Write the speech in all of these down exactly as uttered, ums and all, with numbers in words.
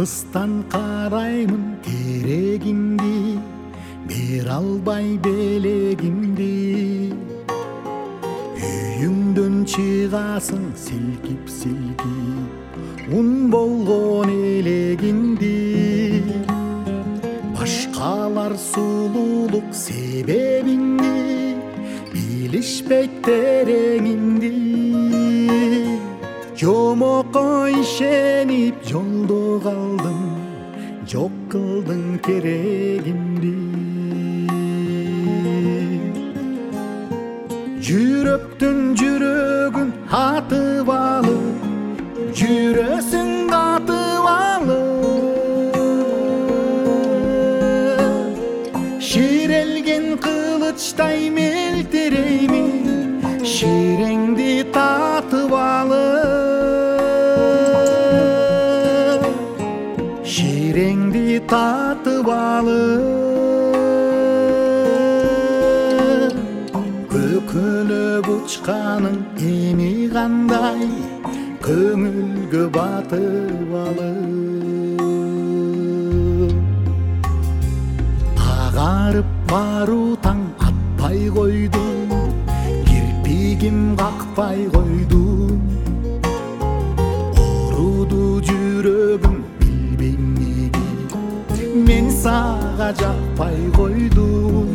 алыстан караймын керегимди, бере албай белегимди. Үйүңдөн чыгасың силкип-силкип, ун болгон элегиңди. Башкалар сулуулук себебиңди, билишпейт тереңиңди. Жомокко ишенип жолдо калдым, жок кылдың керегимди. Жүрөктүн жүрөгүн атып алып, жүрөсүң катып алып. Ширелген кылычтай мелтирейми, ширеңди татып алып. Ширеңди татып алып. Көкөлөп учканың эми кандай, көңүлгө батып алып. Агарып баруу таң атпай койду, кирпигим какпай койду. Ооруду жүрөгүм билбейм неге, мен сага жакпай койдум.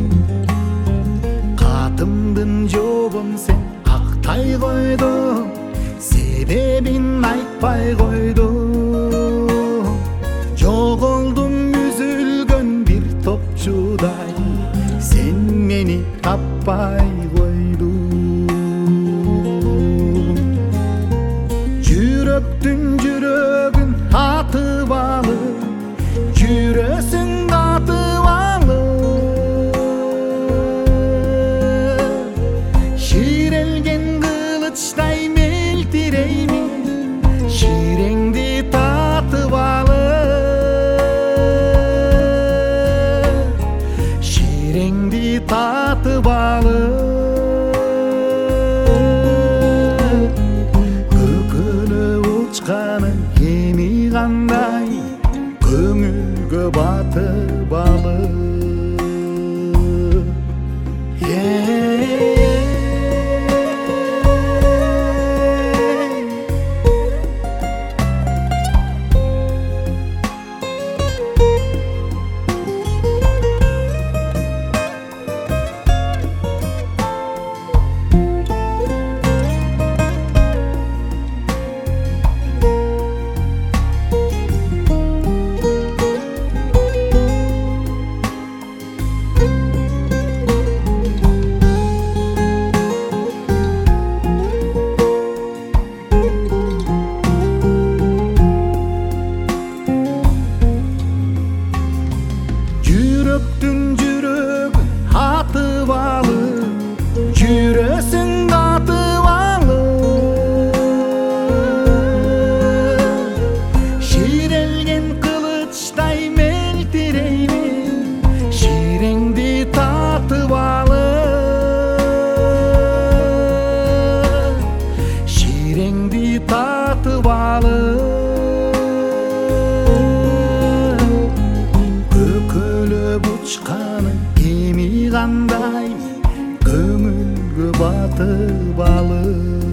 Катымдын жообун сен актай койдуң, себебин айтпай койдуң. Жоголдум үзүлгөн бир топчудай, сен мени таппай койдуң. Жүрөктүн жүрөгүн атып алып, жүрөсүң катып алып. Ширелген кылычтай мелтирейми, ширеңди татып алып. Ширеңди татып алып. Көкөлөп учканың эми кандай, көңүлгө батып алып. Жүрөктүн жүрөгүн атып алып, жүрөсүң катып алып. Ширелген кылычтай мелтирейми, ширеңди татып алып. Ширеңди татып алып. Көкөлөп учканың эми кандай, көңүлгө батып алып.